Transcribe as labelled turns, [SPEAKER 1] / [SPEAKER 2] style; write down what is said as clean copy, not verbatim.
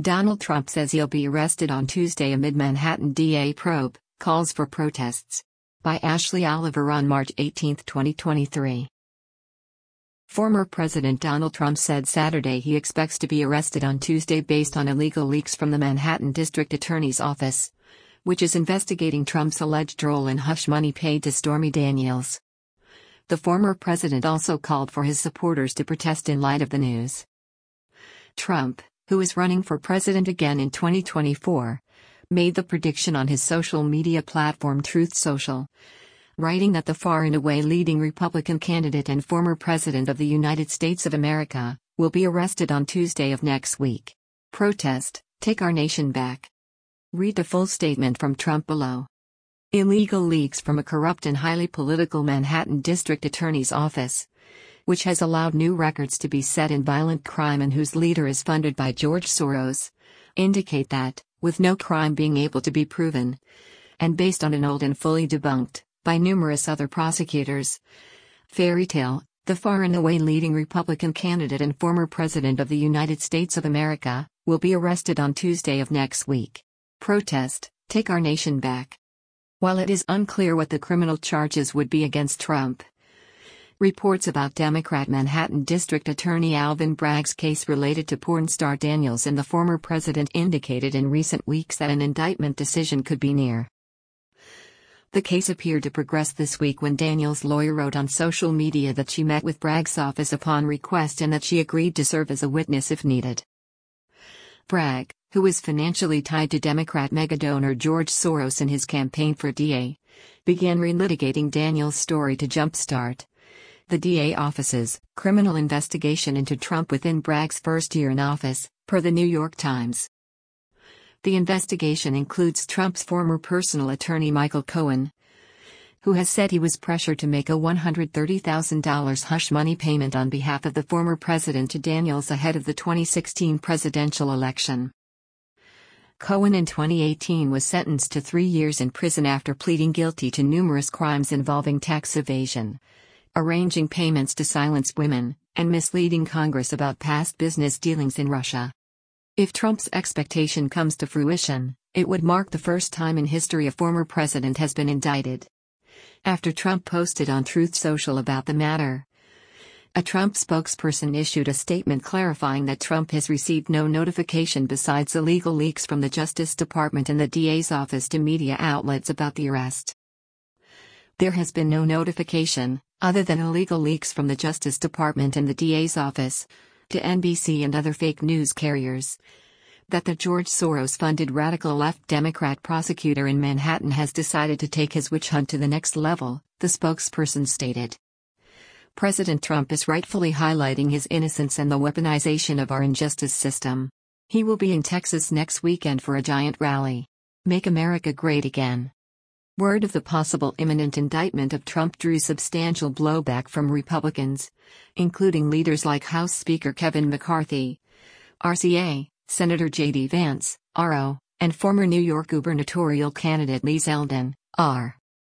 [SPEAKER 1] Donald Trump says he'll be arrested on Tuesday amid Manhattan DA probe, calls for protests. By Ashley Oliver on March 18, 2023. Former President Donald Trump said Saturday he expects to be arrested on Tuesday based on illegal leaks from the Manhattan District Attorney's Office, which is investigating Trump's alleged role in hush money paid to Stormy Daniels. The former president also called for his supporters to protest in light of the news. Trump, who is running for president again in 2024, made the prediction on his social media platform Truth Social, writing that the far and away leading Republican candidate and former President of the United States of America will be arrested on Tuesday of next week. Protest, take our nation back. Read the full statement from Trump below. Illegal leaks from a corrupt and highly political Manhattan District Attorney's Office, which has allowed new records to be set in violent crime and whose leader is funded by George Soros, indicate that, with no crime being able to be proven, and based on an old and fully debunked, by numerous other prosecutors, fairy tale, the far and away leading Republican candidate and former President of the United States of America, will be arrested on Tuesday of next week. Protest, take our nation back. While it is unclear what the criminal charges would be against Trump, reports about Democrat Manhattan District Attorney Alvin Bragg's case related to porn star Daniels and the former president indicated in recent weeks that an indictment decision could be near. The case appeared to progress this week when Daniels' lawyer wrote on social media that she met with Bragg's office upon request and that she agreed to serve as a witness if needed. Bragg, who is financially tied to Democrat megadonor George Soros in his campaign for DA, began relitigating Daniels' story to jumpstart the DA office's criminal investigation into Trump within Bragg's first year in office, per the New York Times. The investigation includes Trump's former personal attorney Michael Cohen, who has said he was pressured to make a $130,000 hush money payment on behalf of the former president to Daniels ahead of the 2016 presidential election. Cohen in 2018 was sentenced to 3 years in prison after pleading guilty to numerous crimes involving tax evasion, arranging payments to silence women, and misleading Congress about past business dealings in Russia. If Trump's expectation comes to fruition, it would mark the first time in history a former president has been indicted. After Trump posted on Truth Social about the matter, a Trump spokesperson issued a statement clarifying that Trump has received no notification besides illegal leaks from the Justice Department and the DA's office to media outlets about the arrest. There has been no notification, other than illegal leaks from the Justice Department and the DA's office, to NBC and other fake news carriers, that the George Soros-funded radical left Democrat prosecutor in Manhattan has decided to take his witch hunt to the next level, the spokesperson stated. President Trump is rightfully highlighting his innocence and the weaponization of our injustice system. He will be in Texas next weekend for a giant rally. Make America Great Again. Word of the possible imminent indictment of Trump drew substantial blowback from Republicans, including leaders like House Speaker Kevin McCarthy, RCA, Senator J.D. Vance, RO, and former New York gubernatorial candidate Lee Zeldin, R.